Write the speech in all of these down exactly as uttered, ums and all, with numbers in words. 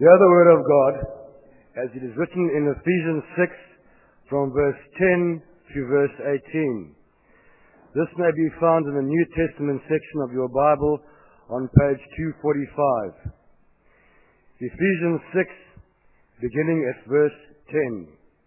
Hear the word of God as it is written in Ephesians six from verse ten to verse eighteen. This may be found in the New Testament section of your Bible on page two forty-five. Ephesians six, beginning at verse ten.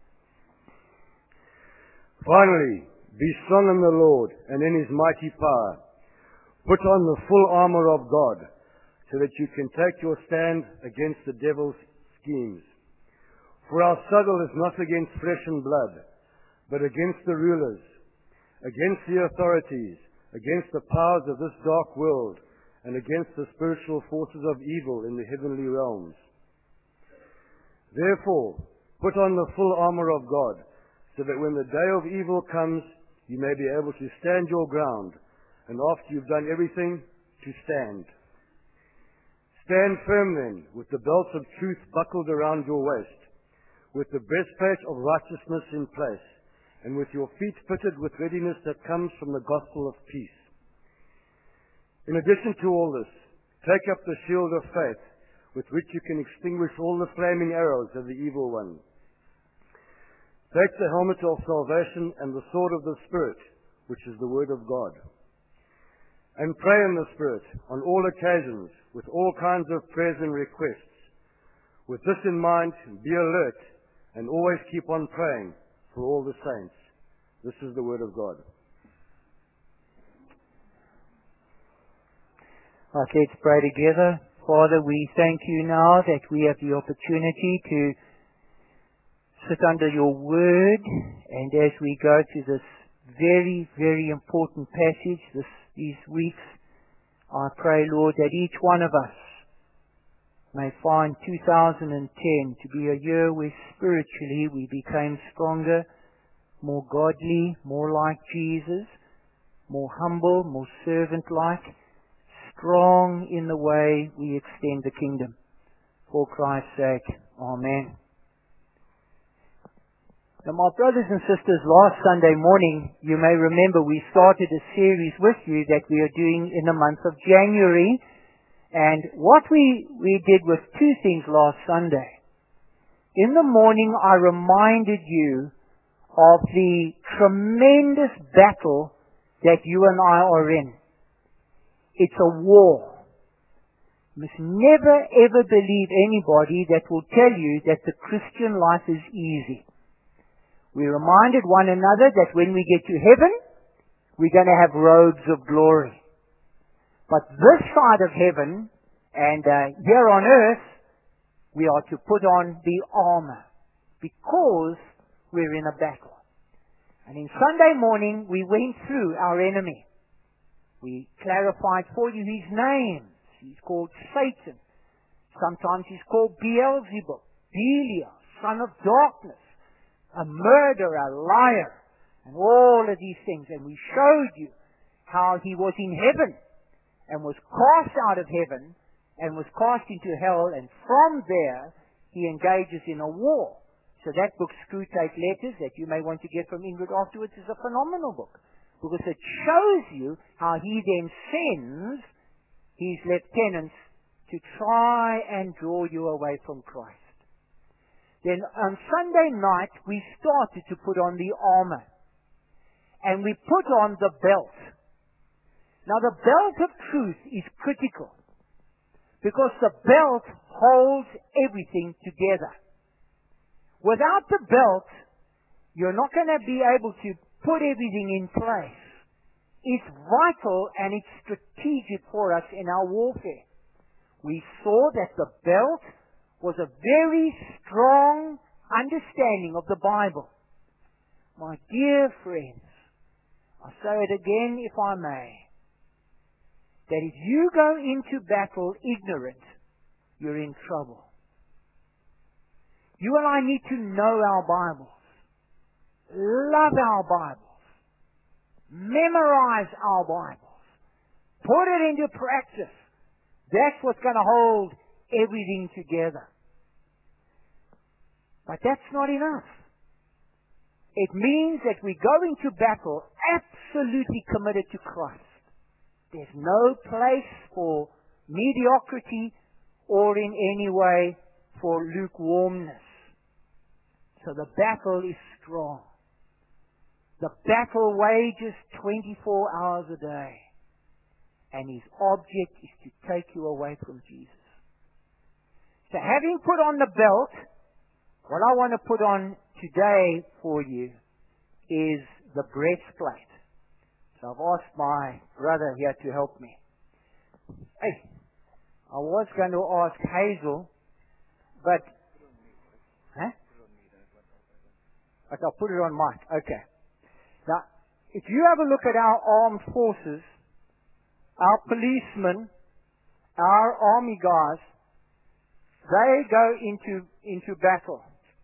Finally, be strong in the Lord and in His mighty power. Put on the full armor of God, so that you can take your stand against the devil's schemes. For our struggle is not against flesh and blood, but against the rulers, against the authorities, against the powers of this dark world, and against the spiritual forces of evil in the heavenly realms. Therefore, put on the full armor of God, so that when the day of evil comes, you may be able to stand your ground, and after you've done everything, to stand. Stand firm then, with the belt of truth buckled around your waist, with the breastplate of righteousness in place, and with your feet fitted with readiness that comes from the gospel of peace. In addition to all this, take up the shield of faith, with which you can extinguish all the flaming arrows of the evil one. Take the helmet of salvation and the sword of the Spirit, which is the word of God. And pray in the Spirit on all occasions, with all kinds of prayers and requests. With this in mind, be alert and always keep on praying for all the saints. This is the word of God. Okay, let's pray together. Father, we thank you now that we have the opportunity to sit under your word, and as we go to this very, very important passage this, these weeks, I pray, Lord, that each one of us may find two thousand ten to be a year where spiritually we became stronger, more godly, more like Jesus, more humble, more servant-like, strong in the way we extend the kingdom. For Christ's sake, Amen. Now, my brothers and sisters, last Sunday morning, you may remember we started a series with you that we are doing in the month of January. And what we, we did was two things last Sunday. In the morning, I reminded you of the tremendous battle that you and I are in. It's a war. You must never ever believe anybody that will tell you that the Christian life is easy. We reminded one another that when we get to heaven, we're going to have robes of glory. But this side of heaven, and uh, here on earth, we are to put on the armor, because we're in a battle. And in Sunday morning, we went through our enemy. We clarified for you his names. He's called Satan. Sometimes he's called Beelzebub, Belial, son of darkness, a murderer, a liar, and all of these things. And we showed you how he was in heaven and was cast out of heaven and was cast into hell, and from there he engages in a war. So that book, Screwtape Letters, that you may want to get from Ingrid afterwards, is a phenomenal book, because it shows you how he then sends his lieutenants to try and draw you away from Christ. Then on Sunday night, we started to put on the armor. And we put on the belt. Now the belt of truth is critical, because the belt holds everything together. Without the belt, you're not going to be able to put everything in place. It's vital and it's strategic for us in our warfare. We saw that the belt was a very strong understanding of the Bible. My dear friends, I'll say it again if I may, that if you go into battle ignorant, you're in trouble. You and I need to know our Bibles, love our Bibles, memorize our Bibles, put it into practice. That's what's going to hold everything together. But that's not enough. It means that we go into battle absolutely committed to Christ. There's no place for mediocrity or in any way for lukewarmness. So the battle is strong. The battle wages twenty-four hours a day. And his object is to take you away from Jesus. So having put on the belt, what I want to put on today for you is the breastplate. So I've asked my brother here to help me. Hey, I was going to ask Hazel, but... Huh? Okay, I'll put it on Mike. Okay. Now, if you have a look at our armed forces, our policemen, our army guys, they go into, into battle.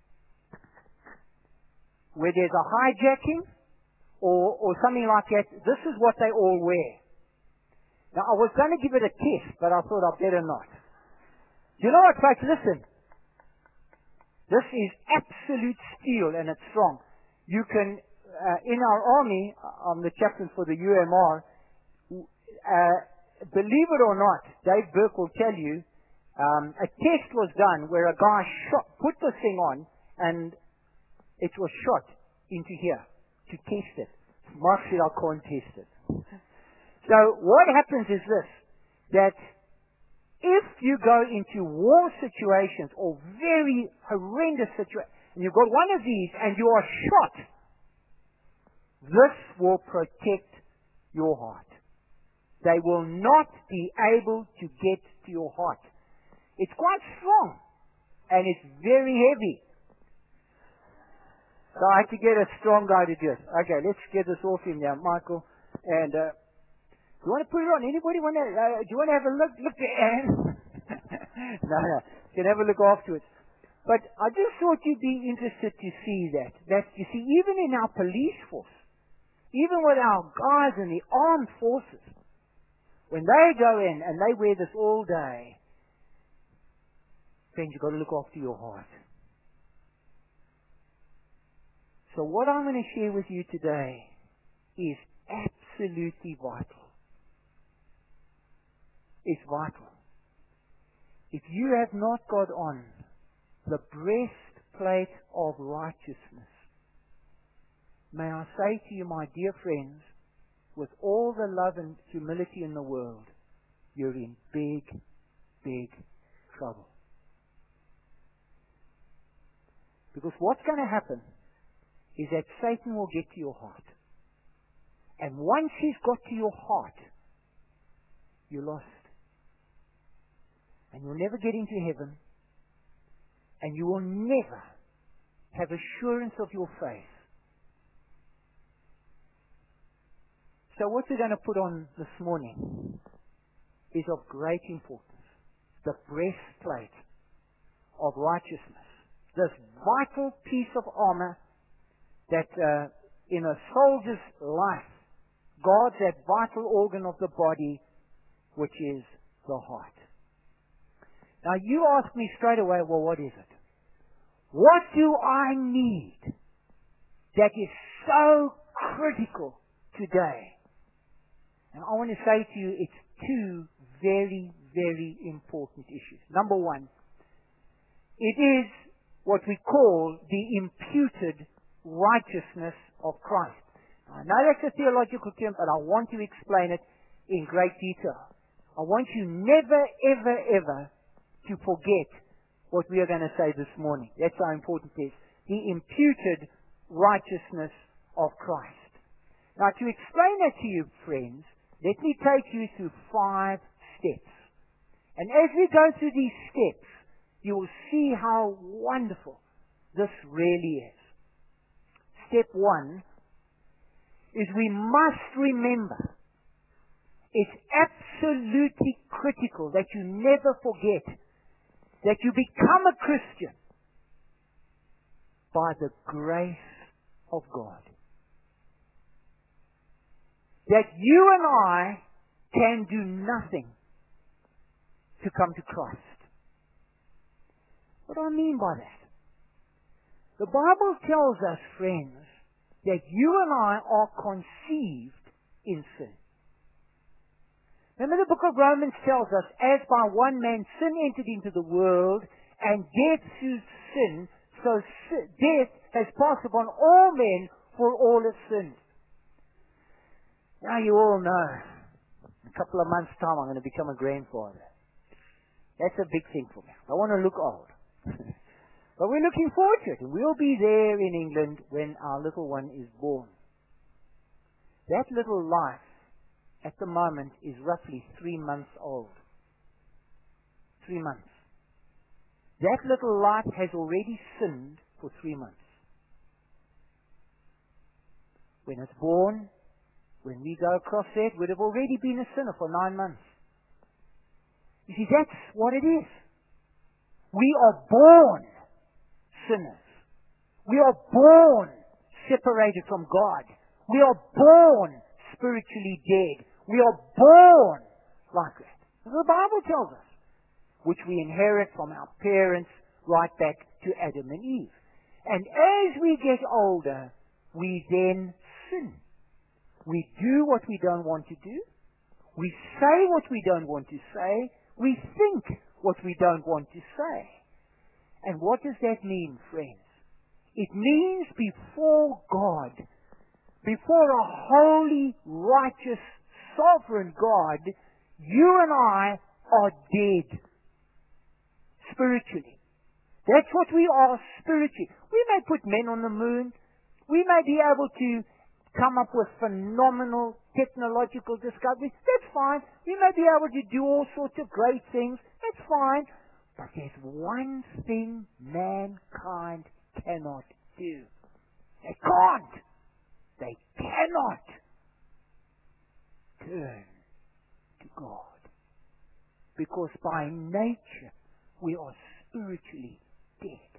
Where there's a hijacking or, or something like that, this is what they all wear. Now, I was going to give it a test, but I thought I'd better not. You know what, folks? Listen. This is absolute steel, and it's strong. You can, uh, in our army, I'm the chaplain for the U M R, uh, believe it or not, Dave Burke will tell you, um, a test was done where a guy shot, put the thing on, and it was shot into here to test it. Mark said, I can't test it. So what happens is this, that if you go into war situations or very horrendous situations, and you've got one of these and you are shot, this will protect your heart. They will not be able to get to your heart. It's quite strong and it's very heavy. So I had to get a strong guy to do it. Okay, let's get this off him now, Michael. And uh, do you want to put it on? Anybody want to? Uh, do you want to have a look? Look at No, no. You can have a look afterwards. But I just thought you'd be interested to see that. That you see, even in our police force, even with our guys in the armed forces, when they go in and they wear this all day, friends, you've got to look after your heart. So what I'm going to share with you today is absolutely vital. It's vital. If you have not got on the breastplate of righteousness, may I say to you, my dear friends, with all the love and humility in the world, you're in big, big trouble. Because what's going to happen is that Satan will get to your heart. And once he's got to your heart, you're lost. And you'll never get into heaven. And you will never have assurance of your faith. So what we're going to put on this morning is of great importance. The breastplate of righteousness. This vital piece of armor that uh, in a soldier's life guards that vital organ of the body, which is the heart. Now you ask me straight away, well, what is it? What do I need that is so critical today? And I want to say to you, it's two very, very important issues. Number one, it is what we call the imputed righteousness of Christ. Now, I know that's a theological term, but I want to explain it in great detail. I want you never, ever, ever to forget what we are going to say this morning. That's how important it is. The imputed righteousness of Christ. Now, to explain that to you, friends, let me take you through five steps. And as we go through these steps, you will see how wonderful this really is. Step one is we must remember it's absolutely critical that you never forget that you become a Christian by the grace of God. That you and I can do nothing to come to Christ. What do I mean by that? The Bible tells us, friends, that you and I are conceived in sin. Remember the book of Romans tells us, as by one man sin entered into the world, and death through sin, so si- death has passed upon all men, for all have sinned. Now you all know, in a couple of months' time I'm going to become a grandfather. That's a big thing for me. I want to look old. But we're looking forward to it, and we'll be there in England when our little one is born. That little life, at the moment, is roughly three months old. Three months. That little life has already sinned for three months. When it's born, when we go across there, it would have already been a sinner for nine months. You see, that's what it is. We are born sinners. We are born separated from God. We are born spiritually dead. We are born like that. The Bible tells us, which we inherit from our parents right back to Adam and Eve. And as we get older, we then sin. We do what we don't want to do. We say what we don't want to say. We think what we don't want to say. And what does that mean, friends? It means before God, before a holy, righteous, sovereign God, you and I are dead spiritually. That's what we are spiritually. We may put men on the moon. We may be able to come up with phenomenal technological discoveries. That's fine. We may be able to do all sorts of great things. That's fine. But there's one thing mankind cannot do. They can't. They cannot turn to God. Because by nature, we are spiritually dead.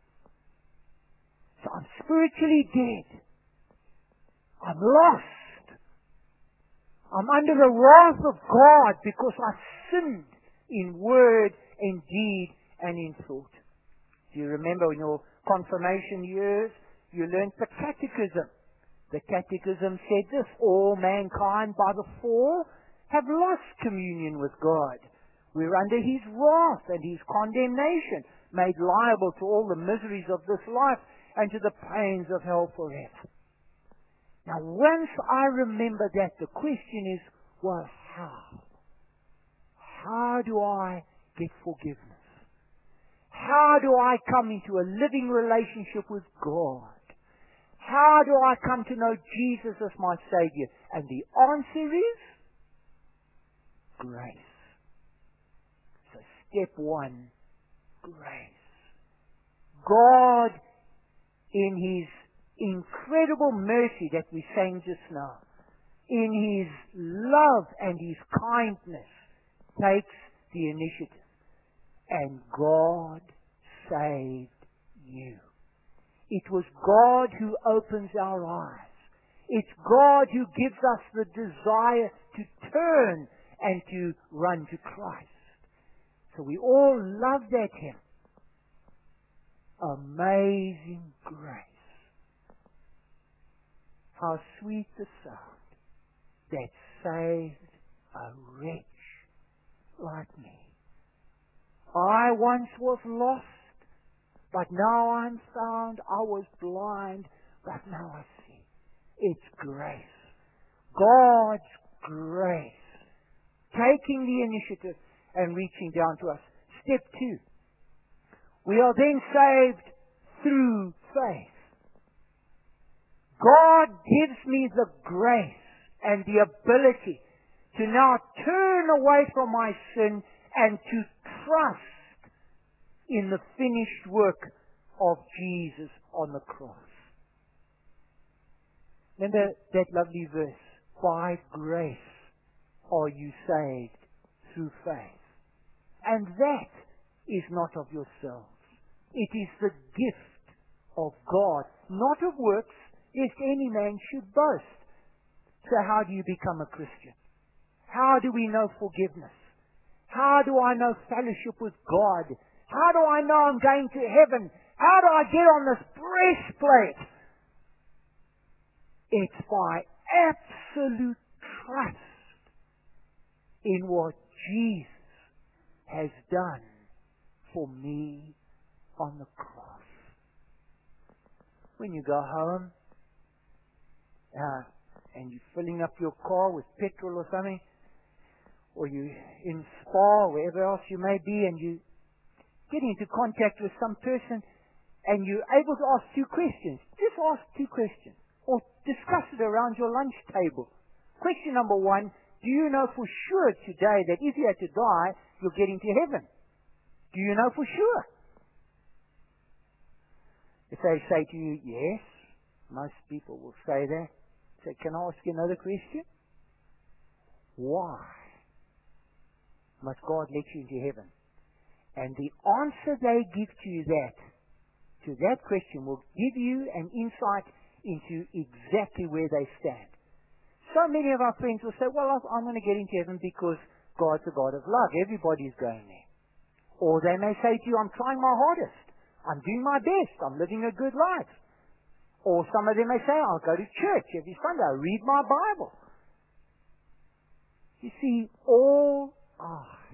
So I'm spiritually dead. I'm lost. I'm under the wrath of God because I've sinned in word, in deed, and in thought. Do you remember in your confirmation years, you learned the catechism. The catechism said this: all mankind by the fall have lost communion with God. We're under His wrath and His condemnation, made liable to all the miseries of this life and to the pains of hell forever. Now, once I remember that, the question is, well, how? How do I get forgiveness? How do I come into a living relationship with God? How do I come to know Jesus as my Savior? And the answer is grace. So step one, grace. God, in His incredible mercy that we sang just now, in His love and His kindness, takes the initiative. And God saved you. It was God who opens our eyes. It's God who gives us the desire to turn and to run to Christ. So we all love that hymn. Amazing grace. How sweet the sound that saved a wretch like me. I once was lost, but now I'm found. I was blind, but now I see. It's grace. God's grace. Taking the initiative and reaching down to us. Step two. We are then saved through faith. God gives me the grace and the ability to now turn away from my sin and to trust in the finished work of Jesus on the cross. Remember that lovely verse, by grace are you saved through faith. And that is not of yourselves. It is the gift of God, not of works, lest any man should boast. So how do you become a Christian? How do we know forgiveness? How do I know fellowship with God? How do I know I'm going to heaven? How do I get on this breastplate? It's by absolute trust in what Jesus has done for me on the cross. When you go home, uh, and you're filling up your car with petrol or something, or you're in Spa, wherever else you may be, and you get into contact with some person, and you're able to ask two questions. Just ask two questions, or discuss it around your lunch table. Question number one, do you know for sure today that if you had to die, you'll get into heaven? Do you know for sure? If they say to you, yes, most people will say that. Say, can I ask you another question? Why must God let you into heaven? And the answer they give to you that, to that question will give you an insight into exactly where they stand. So many of our friends will say, well, I'm going to get into heaven because God's a God of love. Everybody's going there. Or they may say to you, I'm trying my hardest. I'm doing my best. I'm living a good life. Or some of them may say, I'll go to church every Sunday. I'll read my Bible. You see, all I.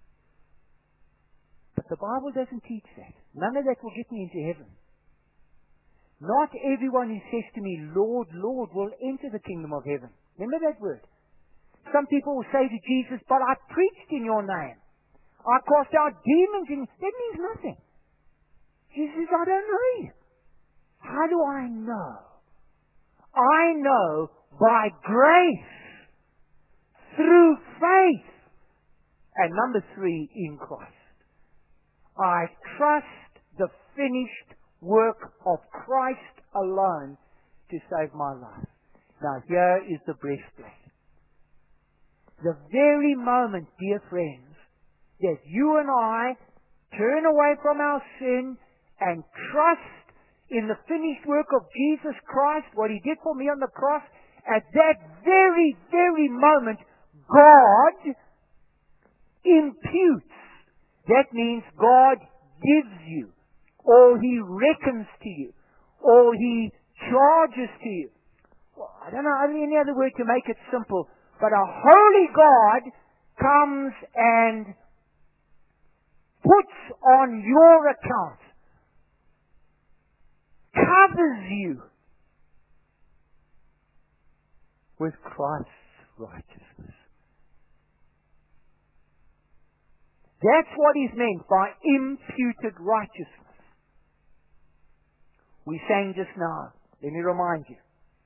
But the Bible doesn't teach that. None of that will get me into heaven. Not everyone who says to me, Lord, Lord, will enter the kingdom of heaven. Remember that word. Some people will say to Jesus, but I preached in your name. I cast out demons in... That means nothing. Jesus says, I don't know you. How do I know? I know by grace, through faith, and number three, in Christ. I trust the finished work of Christ alone to save my life. Now here is the breastplate. The very moment, dear friends, that you and I turn away from our sin and trust in the finished work of Jesus Christ, what He did for me on the cross, at that very, very moment, God imputes. That means God gives you, or He reckons to you, or He charges to you. Well, I don't know any other word to make it simple, but a holy God comes and puts on your account, covers you with Christ's righteousness. That's what is meant by imputed righteousness. We sang just now. Let me remind you.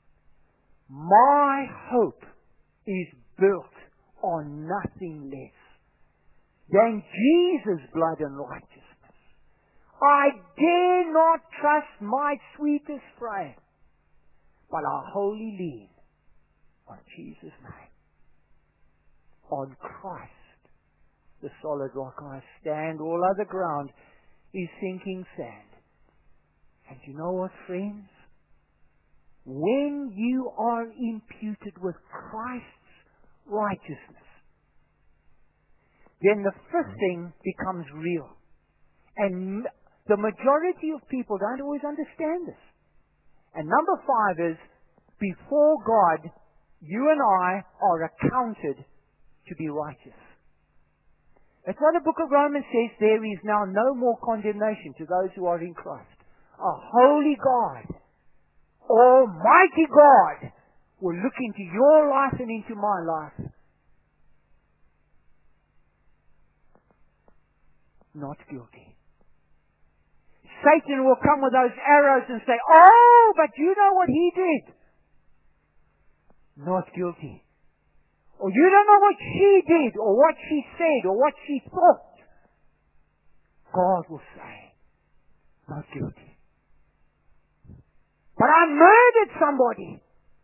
My hope is built on nothing less than Jesus' blood and righteousness. I dare not trust my sweetest frame, but I wholly lean on Jesus' name, on Christ, the solid rock I stand. All other ground is sinking sand. And you know what, friends? When you are imputed with Christ's righteousness, then the fifth thing becomes real. And the majority of people don't always understand this. And number five is, before God, you and I are accounted to be righteous. That's why the book of Romans says there is now no more condemnation to those who are in Christ. A holy God, Almighty God, will look into your life and into my life. Not guilty. Satan will come with those arrows and say, oh, but you know what he did. Not guilty. Or you don't know what she did, or what she said, or what she thought. God will say, not guilty. But I murdered somebody.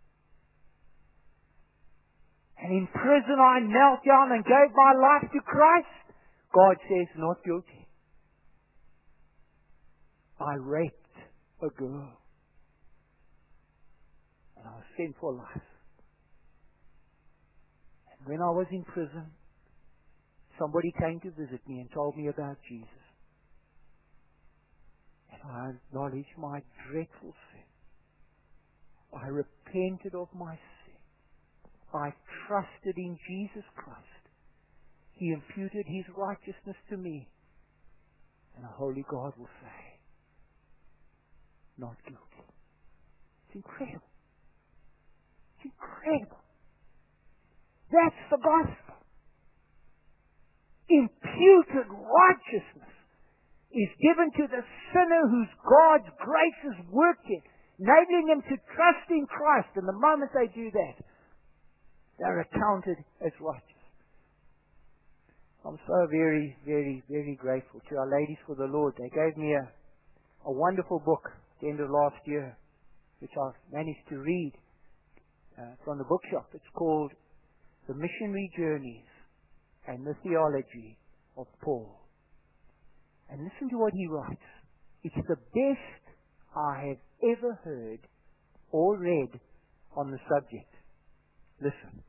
And in prison I knelt down and gave my life to Christ. God says, not guilty. I raped a girl. And I was sent for life. And when I was in prison, somebody came to visit me and told me about Jesus. And I acknowledged my dreadful sin. I repented of my sin. I trusted in Jesus Christ. He imputed His righteousness to me. And a holy God will say, not guilty. It's incredible. It's incredible. That's the gospel. Imputed righteousness is given to the sinner whose God's grace is working, enabling him to trust in Christ. And the moment they do that, they're accounted as righteous. I'm so very, very, very grateful to our Ladies for the Lord. They gave me a, a wonderful book at the end of last year, which I've managed to read uh, from the bookshop. It's called The Missionary Journeys and the Theology of Paul. And listen to what he writes. It's the best I have ever heard or read on the subject. Listen.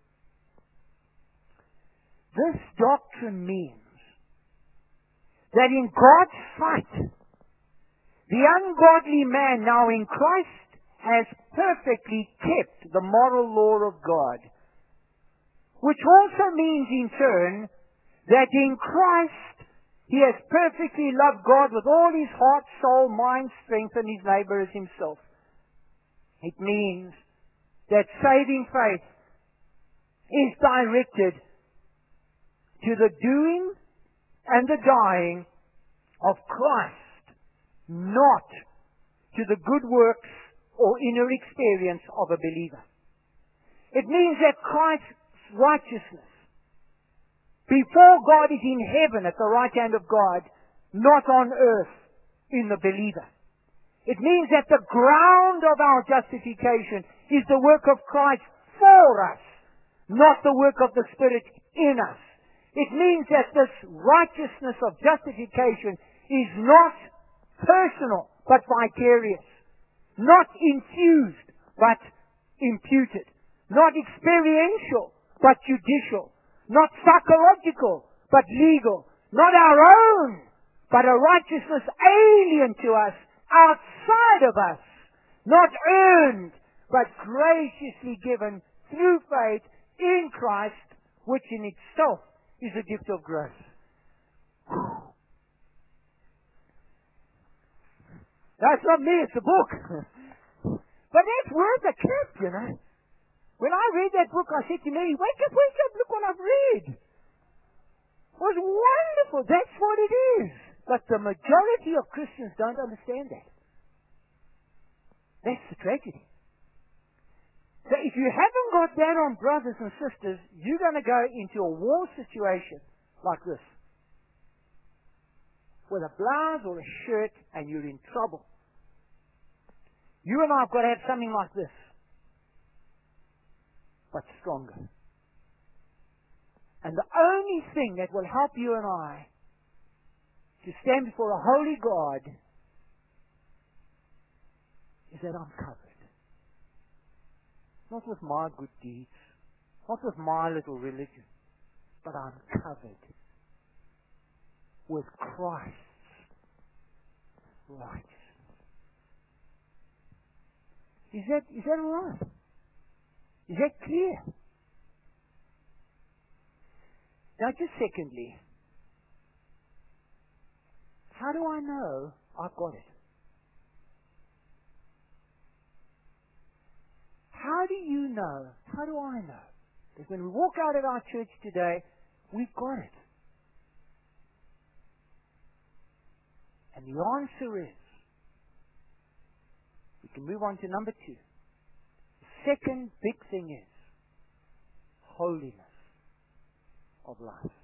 This doctrine means that in God's sight, the ungodly man now in Christ has perfectly kept the moral law of God, which also means in turn that in Christ he has perfectly loved God with all his heart, soul, mind, strength, and his neighbor as himself. It means that saving faith is directed to the doing and the dying of Christ, not to the good works or inner experience of a believer. It means that Christ's righteousness before God is in heaven at the right hand of God, not on earth in the believer. It means that the ground of our justification is the work of Christ for us, not the work of the Spirit in us. It means that this righteousness of justification is not personal, but vicarious. Not infused, but imputed. Not experiential, but judicial. Not psychological, but legal. Not our own, but a righteousness alien to us, outside of us. Not earned, but graciously given through faith in Christ, which in itself is a gift of grace. That's not me, it's a book. But that's worth a clip, you know. When I read that book, I said to Mary, wake up, wake up, look what I've read. It was wonderful, that's what it is. But the majority of Christians don't understand that. That's the tragedy. So if you haven't got that on, brothers and sisters, you're going to go into a war situation like this. With a blouse or a shirt, and you're in trouble. You and I have got to have something like this. But stronger. And the only thing that will help you and I to stand before a holy God is that I'm covered. Not with my good deeds, not with my little religion, but I'm covered with Christ's righteousness. Is that, is that all right? Is that clear? Now just secondly, how do I know I've got it? How do you know? How do I know? Because when we walk out of our church today, we've got it. And the answer is, we can move on to number two. The second big thing is holiness of life.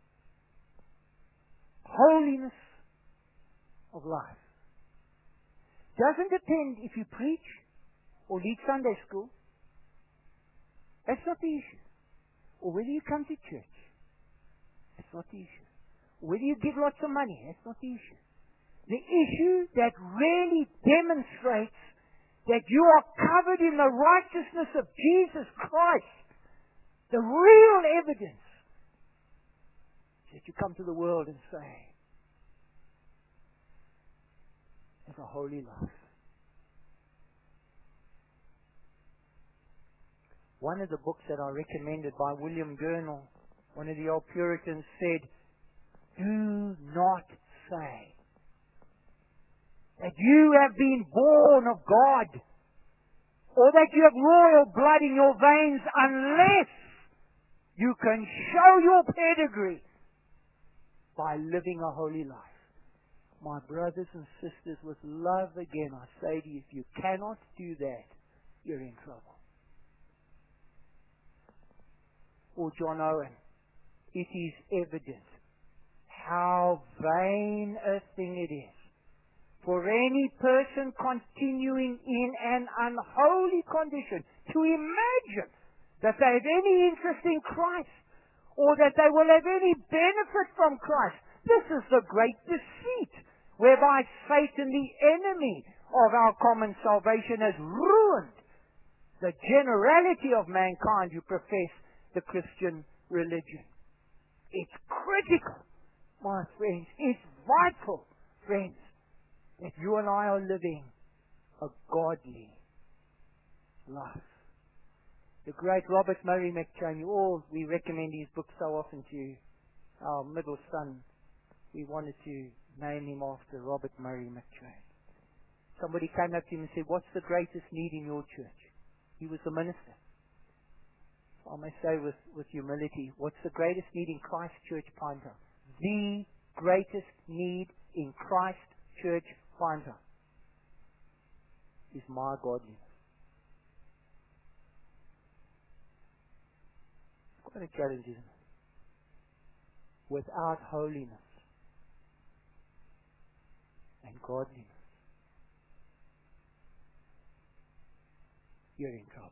Holiness of life. Doesn't depend if you preach or lead Sunday school. That's not the issue. Or whether you come to church. That's not the issue. Or whether you give lots of money. That's not the issue. The issue that really demonstrates that you are covered in the righteousness of Jesus Christ, the real evidence, is that you come to the world and say, there's a holy life. One of the books that I recommended by William Gurnall, one of the old Puritans, said, do not say you have been born of God, or that you have royal blood in your veins, unless you can show your pedigree by living a holy life. My brothers and sisters, with love again, I say to you, if you cannot do that, you're in trouble. Or John Owen, it is evident how vain a thing it is for any person continuing in an unholy condition to imagine that they have any interest in Christ, or that they will have any benefit from Christ. This is the great deceit, whereby Satan, the enemy of our common salvation, has ruined the generality of mankind who profess the Christian religion. It's critical, my friends. It's vital, friends, that you and I are living a godly life. The great Robert Murray McCheyne, you all, we recommend his book so often to you. Our middle son, we wanted to name him after Robert Murray McCheyne. Somebody came up to him and said, what's the greatest need in your church? He was the minister. I may say with, with humility, what's the greatest need in Christ Church Pinetown? The greatest need in Christ Church Pinetown is my godliness. It's quite a challenge, isn't it? Without holiness and godliness, you're in trouble.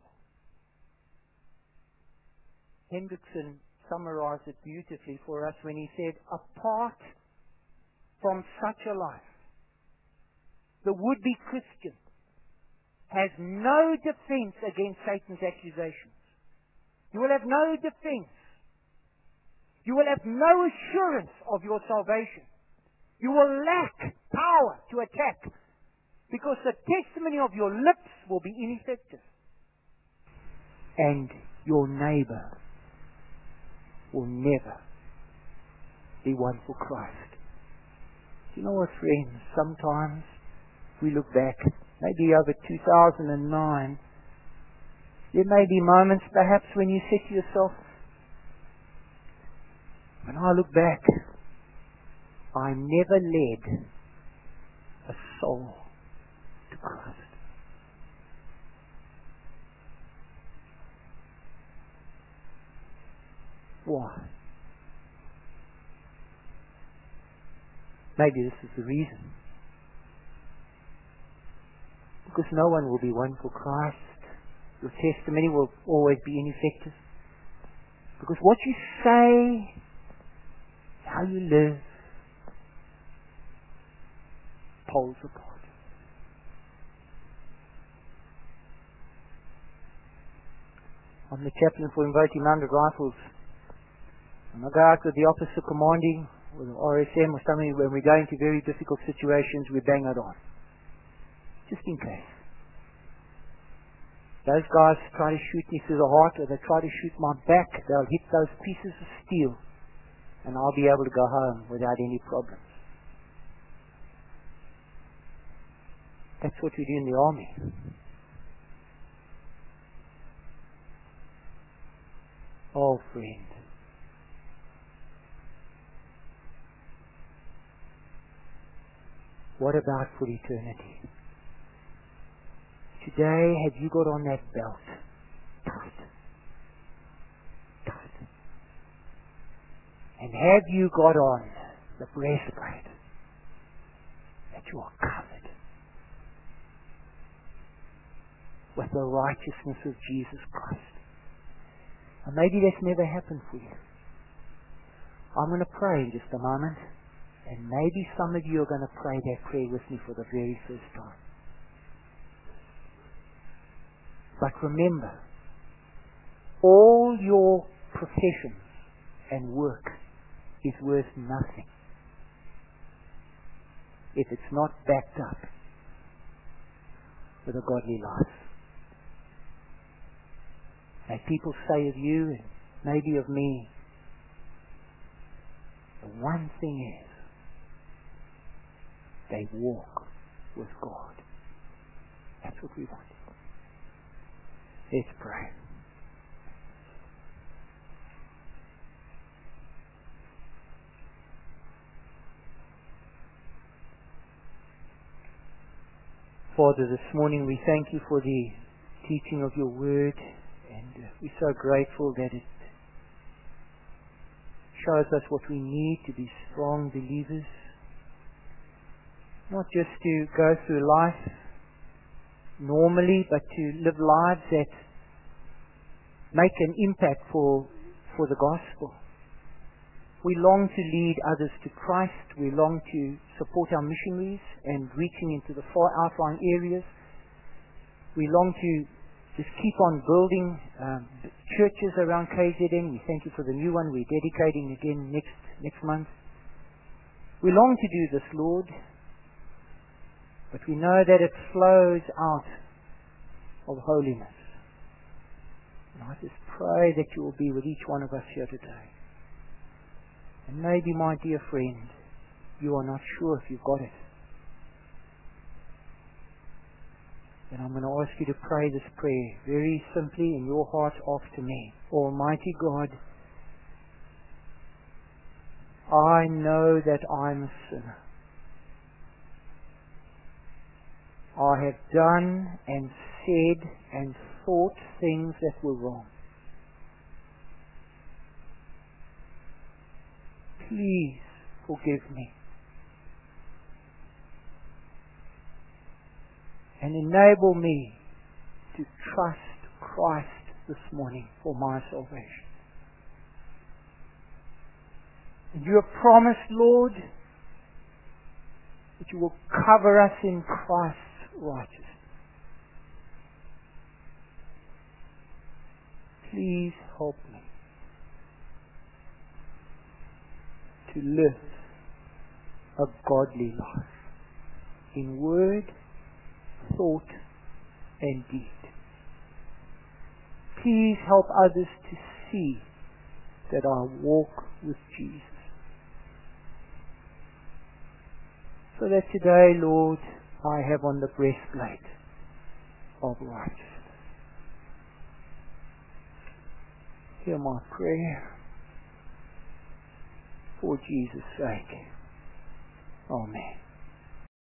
Hendrickson summarized it beautifully for us when he said, apart from such a life, the would-be Christian has no defense against Satan's accusations. You will have no defense. You will have no assurance of your salvation. You will lack power to attack, because the testimony of your lips will be ineffective. And your neighbor will never be one for Christ. Do you know what, friends? Sometimes we look back, maybe over two thousand nine, there may be moments perhaps when you say to yourself, when I look back, I never led a soul to Christ. Why? Maybe this is the reason. Because no one will be won for Christ. Your testimony will always be ineffective. Because what you say, how you live, poles apart. I'm the chaplain for Invoking Mounted Rifles. When I go out with the officer commanding, or the R S M or something, when we go into very difficult situations, we bang it on. Just in case. Those guys try to shoot me through the heart, or they try to shoot my back, they'll hit those pieces of steel, and I'll be able to go home without any problems. That's what we do in the army. Oh, friend. What about for eternity? Today, have you got on that belt? Tight. Tight. And have you got on the breastplate that you are covered with the righteousness of Jesus Christ? And maybe that's never happened for you. I'm going to pray in just a moment. And maybe some of you are going to pray that prayer with me for the very first time. But remember, all your professions and work is worth nothing if it's not backed up with a godly life. May people say of you, and maybe of me, the one thing is, they walk with God. That's what we want. Let's pray. Father, this morning we thank you for the teaching of your word, and we're so grateful that it shows us what we need to be strong believers, not just to go through life normally, but to live lives that make an impact for, for the gospel. We long to lead others to Christ. We long to support our missionaries and reaching into the far outlying areas. We long to just keep on building um, churches around K Z N. We thank you for the new one we're dedicating again next next month. We long to do this, Lord, but we know that it flows out of holiness. And I just pray that you will be with each one of us here today. And maybe, my dear friend, you are not sure if you've got it. Then I'm going to ask you to pray this prayer very simply in your heart after me. Almighty God, I know that I'm a sinner. I have done and said and thought things that were wrong. Please forgive me. And enable me to trust Christ this morning for my salvation. And you have promised, Lord, that you will cover us in Christ's righteousness. Please help me to live a godly life in word, thought, and deed. Please help others to see that I walk with Jesus. So that today, Lord, I have on the breastplate of righteousness. Hear my prayer. For Jesus' sake. Amen.